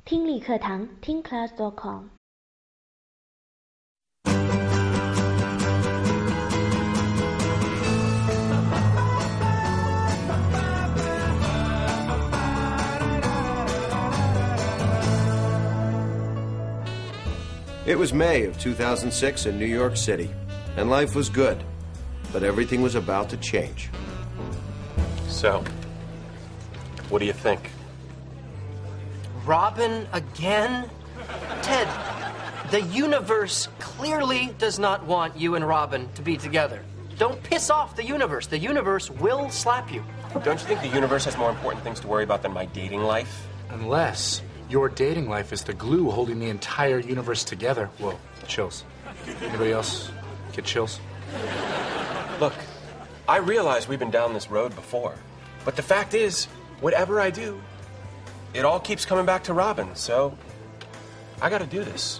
听力课堂听class.com。 It was May of 2006 in New York City, and life was good, but everything was about to change. So, what do you think? Robin again? Ted, the universe clearly does not want you and Robin to be together. Don't piss off the universe. The universe will slap you. Don't you think the universe has more important things to worry about than my dating life? Unless your dating life is the glue holding the entire universe together. Whoa, chills. Anybody else get chills? Look, I realize we've been down this road before, but the fact is, whatever I do, it all keeps coming back to Robin, so I gotta do this.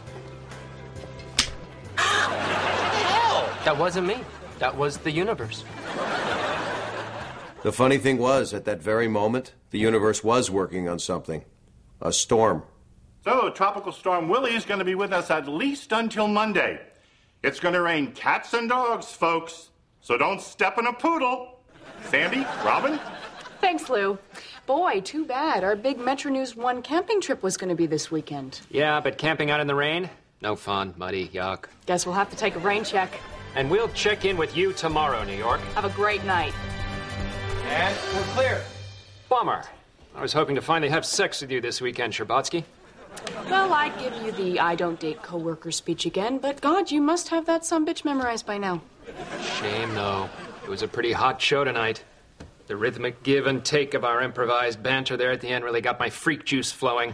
Ow! What the hell? That wasn't me. That was the universe. The funny thing was, at that very moment, the universe was working on something. A storm. So, Tropical Storm Willie is going to be with us at least until Monday. It's going to rain cats and dogs, folks. So don't step in a poodle. Sandy, Robin? Thanks, Lou. Boy, too bad. Our big Metro News 1 camping trip was going to be this weekend. Yeah, but camping out in the rain? No fun, muddy, yuck. Guess we'll have to take a rain check. And we'll check in with you tomorrow, New York. Have a great night. And we're clear. Bummer. I was hoping to finally have sex with you this weekend, Sherbatsky. Well, I'd give you the I don't date coworker speech again, but God, you must have that sumbitch memorized by now. Shame, though. It was a pretty hot show tonight. The rhythmic give and take of our improvised banter there at the end really got my freak juice flowing.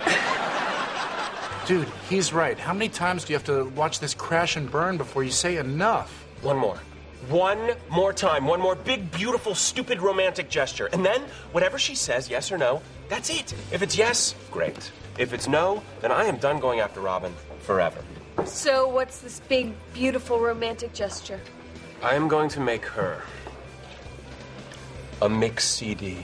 Dude, he's right. How many times do you have to watch this crash and burn before you say enough? One more. One more time. One more big, beautiful, stupid, romantic gesture. And then, whatever she says, yes or no, that's it. If it's yes, great. If it's no, then I am done going after Robin forever. So what's this big, beautiful, romantic gesture? I am going to make her a mix CD.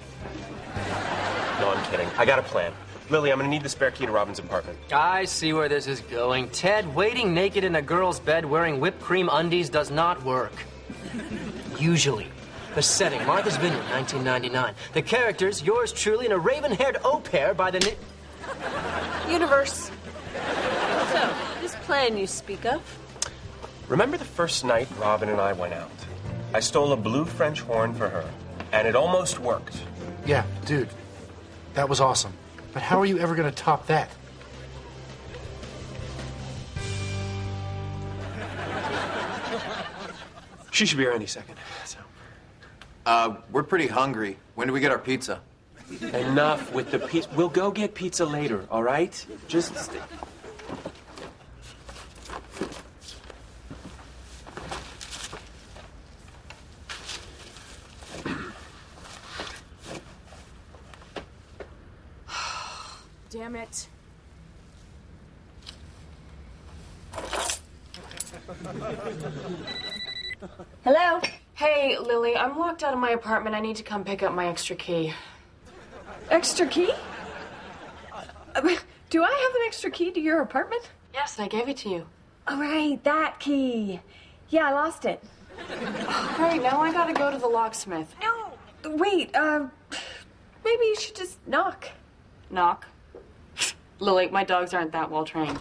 No, I'm kidding. I got a plan. Lily, I'm going to need the spare key to Robin's apartment. I see where this is going. Ted, waiting naked in a girl's bed wearing whipped cream undies does not work. Usually. The setting, Martha's Vineyard, 1999. The characters, yours truly, and a raven-haired au pair by the Universe. So, this plan you speak of? Remember the first night Robin and I went out? I stole a blue French horn for her, and it almost worked. Yeah, dude, that was awesome. But how are you ever going to top that? She should be here any second. So. We're pretty hungry. When do we get our pizza? Enough with the pizza. We'll go get pizza later, all right? Just stay. Damn it. Hello? Hey, Lily, I'm locked out of my apartment. I need to come pick up my extra key. Extra key? Do I have an extra key to your apartment? Yes, I gave it to you. All right, that key. Yeah, I lost it. All right, now I gotta go to the locksmith. No, wait, maybe you should just knock. Knock. Lily, my dogs aren't that well trained.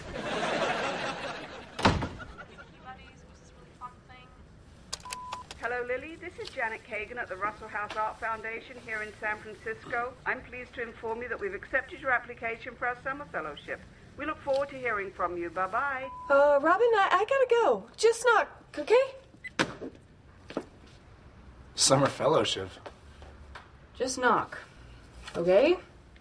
Hello, Lily. This is Janet Kagan at the Russell House Art Foundation here in San Francisco. I'm pleased to inform you that we've accepted your application for our summer fellowship. We look forward to hearing from you. Bye-bye. Robin, I gotta go. Just knock, okay? Summer fellowship. Just knock. Okay?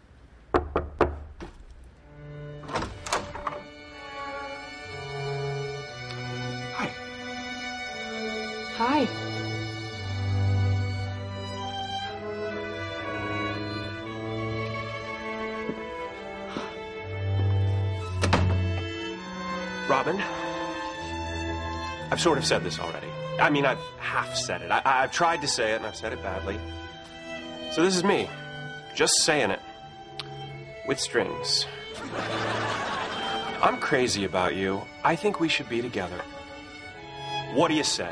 Hi. Hi. Robin, I've sort of said this already. I mean, I've half said it. I've tried to say it, and I've said it badly. So this is me, just saying it. with strings. I'm crazy about you. I think we should be together. What do you say?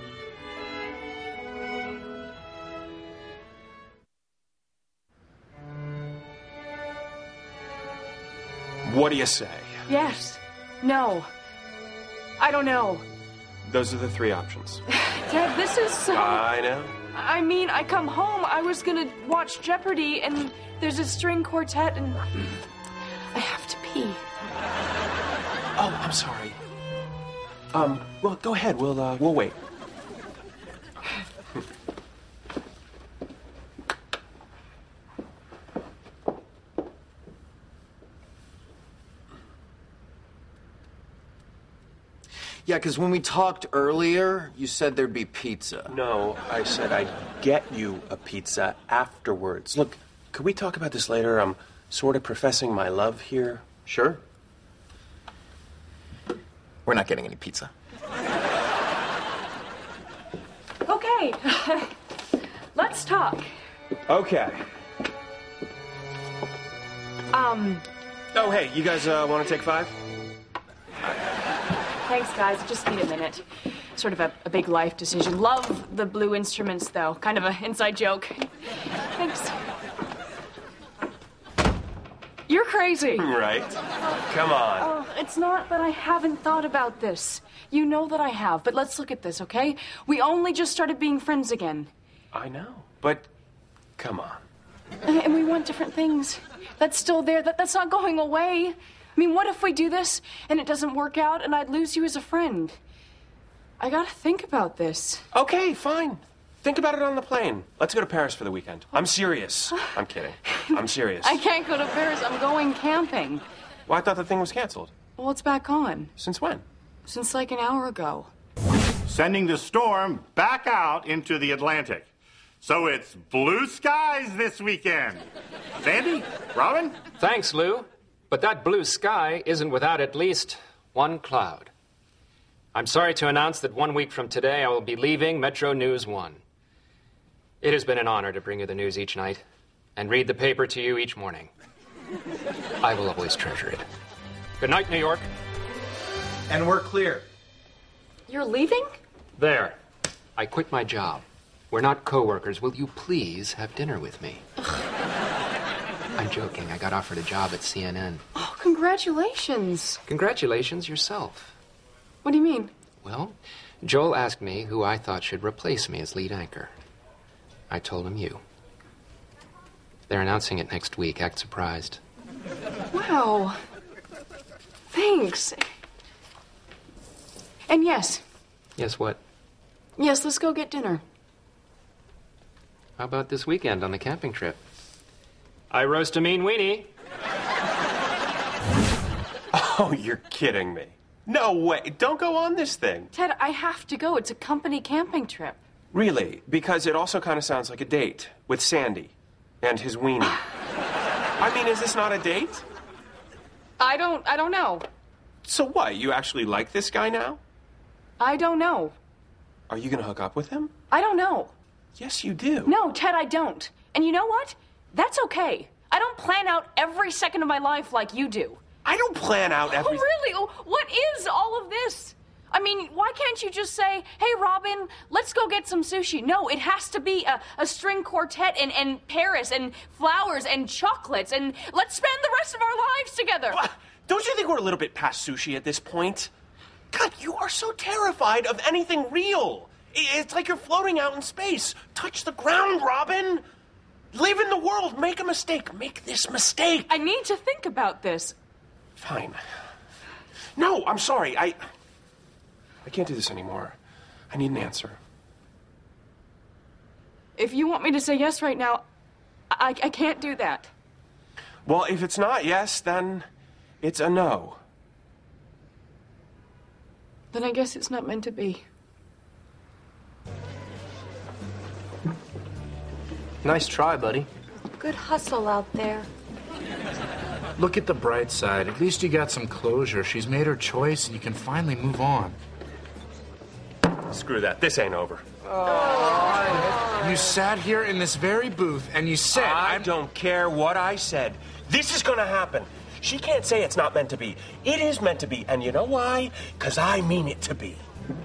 What do you say? Yes. No. I don't know. Those are the three options. Dad, this is so... I know. I mean, I come home, I was gonna watch Jeopardy, and there's a string quartet, and I have to pee. Oh, I'm sorry. Well, go ahead. We'll wait. Yeah, because when we talked earlier, you said there'd be pizza. No, I said I'd get you a pizza afterwards. Look, could we talk about this later? I'm sort of professing my love here. Sure. We're not getting any pizza. Okay. Let's talk. Okay. Oh, hey, you guys want to take 5? Thanks, guys. Just need a minute. Sort of a big life decision. Love the blue instruments, though. Kind of an inside joke. Thanks. You're crazy. Right. Come on. Oh, it's not that I haven't thought about this. You know that I have, but let's look at this, okay? We only just started being friends again. I know, but come on. And we want different things. That's still there. That's not going away. I mean, what if we do this and it doesn't work out and I'd lose you as a friend? I gotta think about this. Okay, fine. Think about it on the plane. Let's go to Paris for the weekend. I'm serious. I'm kidding. I'm serious. I can't go to Paris. I'm going camping. Well, I thought the thing was canceled. Well, it's back on. Since when? Since like an hour ago. Sending the storm back out into the Atlantic. So it's blue skies this weekend. Sandy? Robin? Thanks, Lou. But that blue sky isn't without at least one cloud. I'm sorry to announce that 1 week from today I will be leaving Metro News 1. It has been an honor to bring you the news each night and read the paper to you each morning. I will always treasure it. Good night, New York. And we're clear. You're leaving? There. I quit my job. We're not co-workers. Will you please have dinner with me? I'm joking. I got offered a job at CNN. Oh, congratulations. Congratulations yourself. What do you mean? Well, Joel asked me who I thought should replace me as lead anchor. I told him you. They're announcing it next week. Act surprised. Wow. Thanks. And yes. Yes, what? Yes, let's go get dinner. How about this weekend on the camping trip? I roast a mean weenie. Oh, you're kidding me. No way. Don't go on this thing. Ted, I have to go. It's a company camping trip. Really? Because it also kind of sounds like a date with Sandy and his weenie. I mean, is this not a date? I don't know. So what? You actually like this guy now? I don't know. Are you going to hook up with him? I don't know. Yes, you do. No, Ted, I don't. And you know what? That's okay. I don't plan out every second of my life like you do. I don't plan out every... Oh, really? Oh, what is all of this? I mean, why can't you just say, hey, Robin, let's go get some sushi? No, it has to be a string quartet and Paris and flowers and chocolates and let's spend the rest of our lives together. Don't you think we're a little bit past sushi at this point? God, you are so terrified of anything real. It's like you're floating out in space. Touch the ground, Robin. Live in the world. Make a mistake. Make this mistake. I need to think about this. Fine. No, I'm sorry. I can't do this anymore. I need an answer. If you want me to say yes right now, I can't do that. Well, if it's not yes, then it's a no. Then I guess it's not meant to be. Nice try, buddy. Good hustle out there. Look at the bright side. At least you got some closure. She's made her choice, and you can finally move on. Screw that. This ain't over. You You sat here in this very booth and you said... I don't care what I said. This is gonna happen. She can't say it's not meant to be. It is meant to be. And you know why? Because I mean it to be.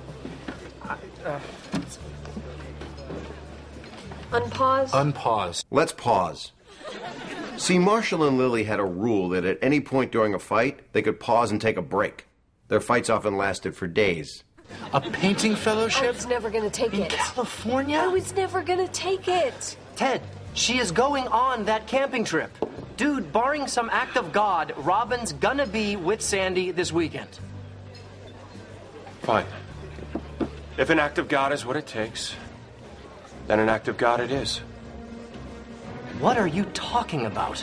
Unpause? Unpause. Let's pause. See, Marshall and Lily had a rule that at any point during a fight, they could pause and take a break. Their fights often lasted for days. A painting I fellowship? was never gonna take In it. California? I was never gonna take it. Ted, she is going on that camping trip. Dude, barring some act of God, Robin's gonna be with Sandy this weekend. Fine. If an act of God is what it takes, then an act of God it is. What are you talking about?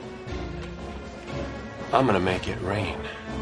I'm gonna make it rain.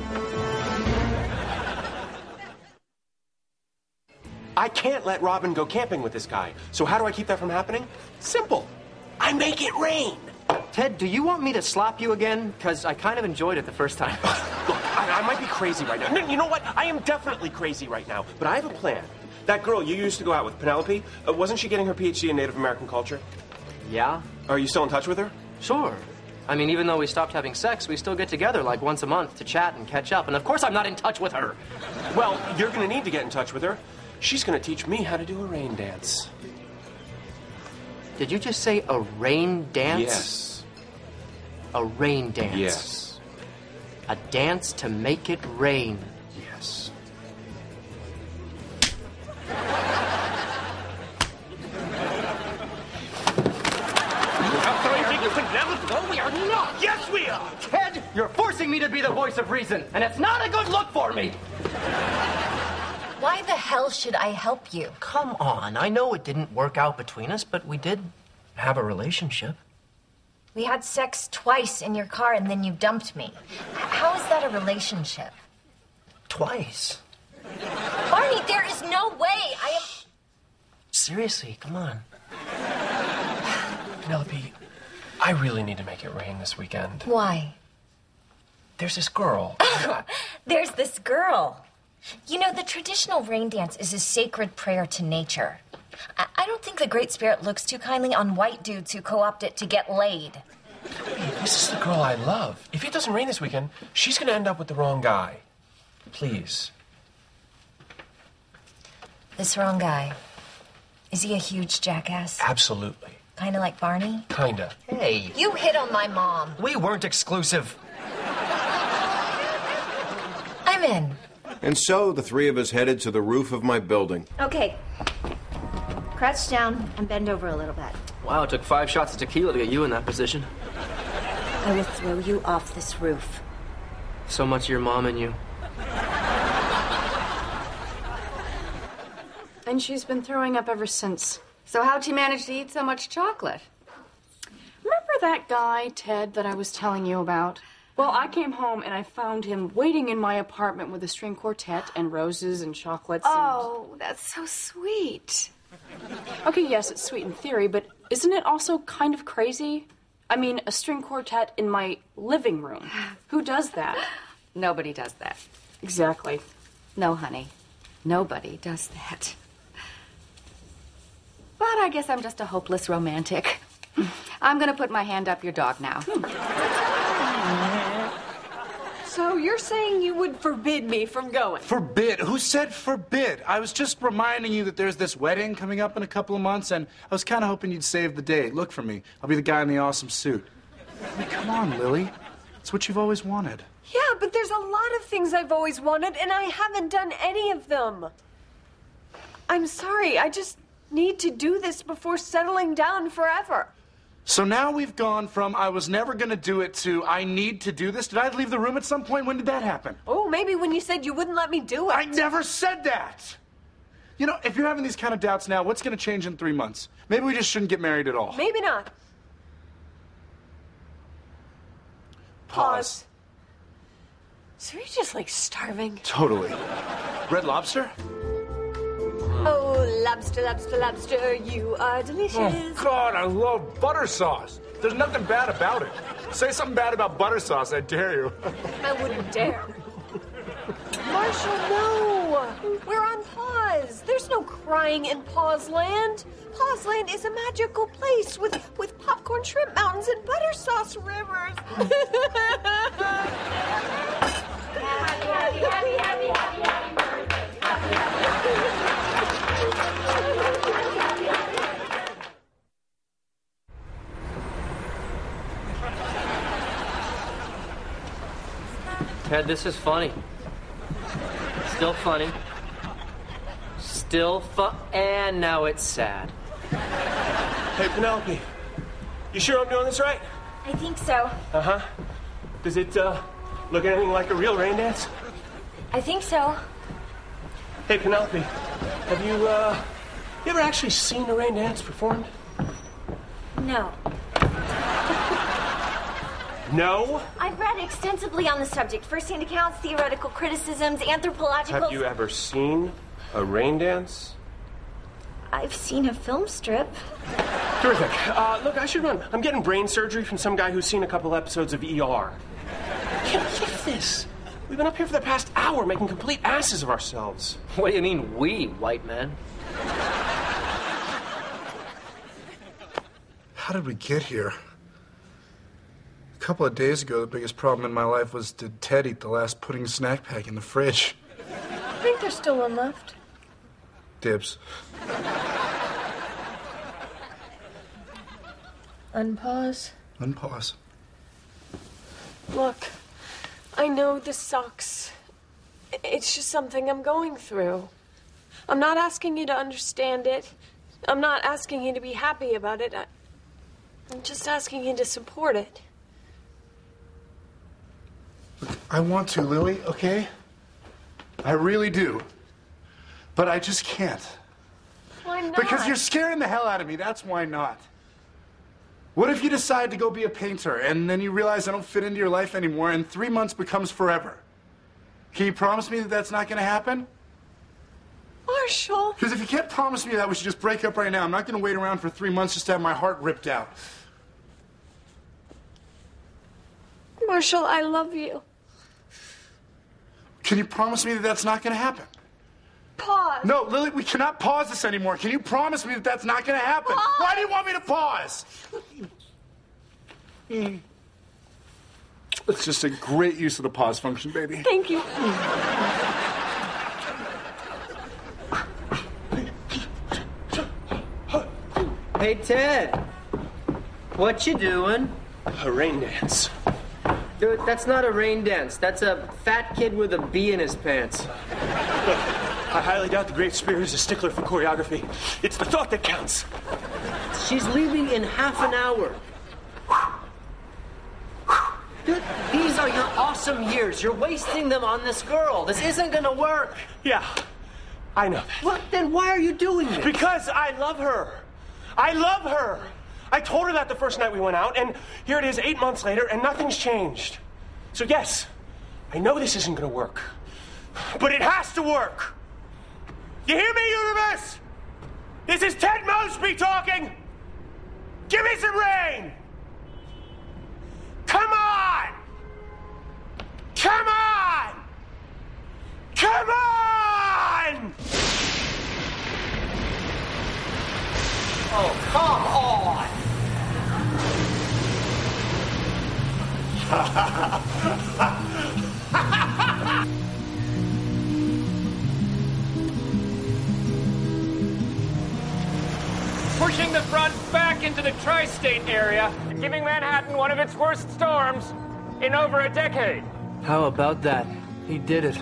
I can't let Robin go camping with this guy. So how do I keep that from happening? Simple. I make it rain. Ted, do you want me to slap you again? Because I kind of enjoyed it the first time. Look, I might be crazy right now. No, you know what? I am definitely crazy right now. But I have a plan. That girl you used to go out with, Penelope, wasn't she getting her PhD in Native American culture? Yeah? Are you still in touch with her? Sure. I mean, even though we stopped having sex, we still get together like once a month to chat and catch up. And of course I'm not in touch with her. Well, you're going to need to get in touch with her. She's going to teach me how to do a rain dance. Did you just say a rain dance? Yes. A rain dance? Yes. A dance to make it rain? Yes. We are not! Yes, we are! Ted, you're forcing me to be the voice of reason, and it's not a good look for me! Why the hell should I help you? Come on, I know it didn't work out between us, but we did have a relationship. We had sex twice in your car and then you dumped me. How is that a relationship? Twice. Barney, there is no way I am... Seriously, come on. Penelope, I really need to make it rain this weekend. Why? There's this girl. There's this girl. You know, the traditional rain dance is a sacred prayer to nature. I don't think the Great Spirit looks too kindly on white dudes who co-opt it to get laid. Hey, this is the girl I love. If it doesn't rain this weekend, she's going to end up with the wrong guy. Please. This wrong guy. Is he a huge jackass? Absolutely. Kind of like Barney? Kinda. Hey. You hit on my mom. We weren't exclusive. I'm in. And so the three of us headed to the roof of my building. Okay. Crouch down and bend over a little bit. Wow, it took 5 shots of tequila to get you in that position. I will throw you off this roof. So much your mom and you. And she's been throwing up ever since. So how'd you manage to eat so much chocolate? Remember that guy, Ted, that I was telling you about? Well, I came home and I found him waiting in my apartment with a string quartet and roses and chocolates. Oh, that's so sweet. Okay, yes, it's sweet in theory, but isn't it also kind of crazy? I mean, a string quartet in my living room. Who does that? Nobody does that. Exactly. No, honey. Nobody does that. But I guess I'm just a hopeless romantic. I'm gonna put my hand up your dog now. So you're saying you would forbid me from going? Forbid? Who said forbid? I was just reminding you that there's this wedding coming up in a couple of months, and I was kind of hoping you'd save the date. Look for me. I'll be the guy in the awesome suit. I mean, come on, Lily. It's what you've always wanted. Yeah, but there's a lot of things I've always wanted, and I haven't done any of them. I'm sorry, I just need to do this before settling down forever. So now we've gone from I was never going to do it to I need to do this. Did I leave the room at some point? When did that happen? Oh, maybe when you said you wouldn't let me do it. I never said that. You know, if you're having these kind of doubts now, what's going to change in 3 months? Maybe we just shouldn't get married at all. Maybe not. Pause. So you're just like starving? Totally. Red Lobster? Oh, lobster, lobster, lobster, you are delicious. Oh, God, I love butter sauce. There's nothing bad about it. Say something bad about butter sauce, I dare you. I wouldn't dare. Marshall, no. We're on pause. Pause! There's no crying in Paws Land. Paws Land is a magical place with popcorn shrimp mountains and butter sauce rivers. Ted, this is funny. Still funny. Still and now it's sad. Hey, Penelope. You sure I'm doing this right? I think so. Uh-huh. Does it, look anything like a real rain dance? I think so. Hey, Penelope. Have you ever actually seen a rain dance performed? No. No? I've read extensively on the subject. First-hand accounts, theoretical criticisms, anthropological... Have you ever seen a rain dance? I've seen a film strip. Terrific. Look, I should run. I'm getting brain surgery from some guy who's seen a couple episodes of ER. I can't believe this. We've been up here for the past hour making complete asses of ourselves. What do you mean, we, white man? How did we get here? A couple of days ago, the biggest problem in my life was, did Ted eat the last pudding snack pack in the fridge? I think there's still one left. Dibs. Unpause. Unpause. Look, I know this sucks. It's just something I'm going through. I'm not asking you to understand it. I'm not asking you to be happy about it. I'm just asking you to support it. I want to, Lily, okay? I really do. But I just can't. Why not? Because you're scaring the hell out of me, that's why not. What if you decide to go be a painter, and then you realize I don't fit into your life anymore, and 3 months becomes forever? Can you promise me that that's not going to happen? Marshall. Because if you can't promise me that, we should just break up right now. I'm not going to wait around for 3 months just to have my heart ripped out. Marshall, I love you. Can you promise me that that's not going to happen? Pause. No, Lily, we cannot pause this anymore. Can you promise me that that's not going to happen? Pause. Why do you want me to pause? It's just a great use of the pause function, baby. Thank you. Hey, Ted. What you doing? A rain dance. Dude, that's not a rain dance. That's a fat kid with a bee in his pants. Look, I highly doubt the Great Spirit is a stickler for choreography. It's the thought that counts. She's leaving in half an hour. Dude, these are your awesome years. You're wasting them on this girl. This isn't gonna work. Yeah, I know that. Well, then why are you doing this? Because I love her. I love her. I told her that the first night we went out, and here it is 8 months later, and nothing's changed. So yes, I know this isn't gonna work. But it has to work. You hear me, universe? This is Ted Mosby talking. Give me some rain. Come on. Come on. Come on. Oh, come on. Pushing the front back into the tri-state area and giving Manhattan one of its worst storms in over a decade. How about that? He did it.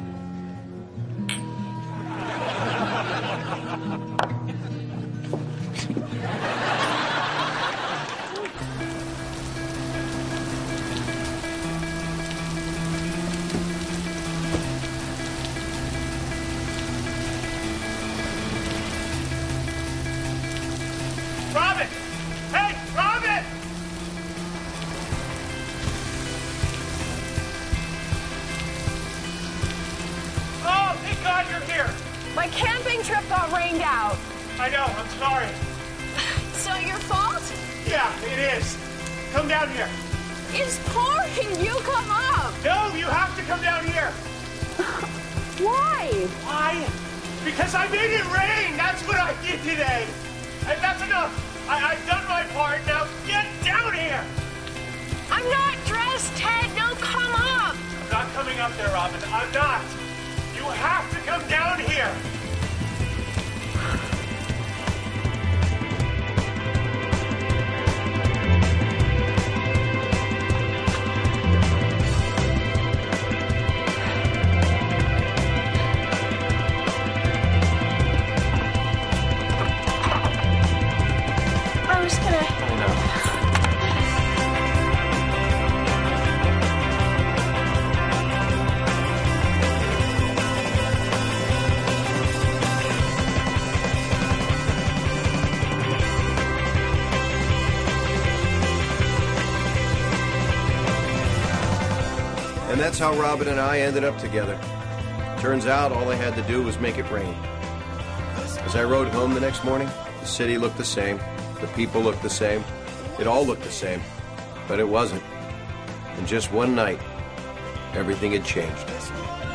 Robin! Hey, Robin! Oh, thank God you're here. My camping trip got rained out. I know, I'm sorry. It's not your fault? Yeah, it is. Come down here. It's pouring. You come up. No, you have to come down here. Why? Why? Because I made it rain! That's what I did today! And that's enough! I've done my part, now get down here! I'm not dressed, Ted! Don't come up! I'm not coming up there, Robin. I'm not! You have to come down here! I was gonna... I know. And that's how Robin and I ended up together. Turns out all I had to do was make it rain. As I rode home the next morning, the city looked the same, the people looked the same, it all looked the same, but it wasn't. In just one night, everything had changed.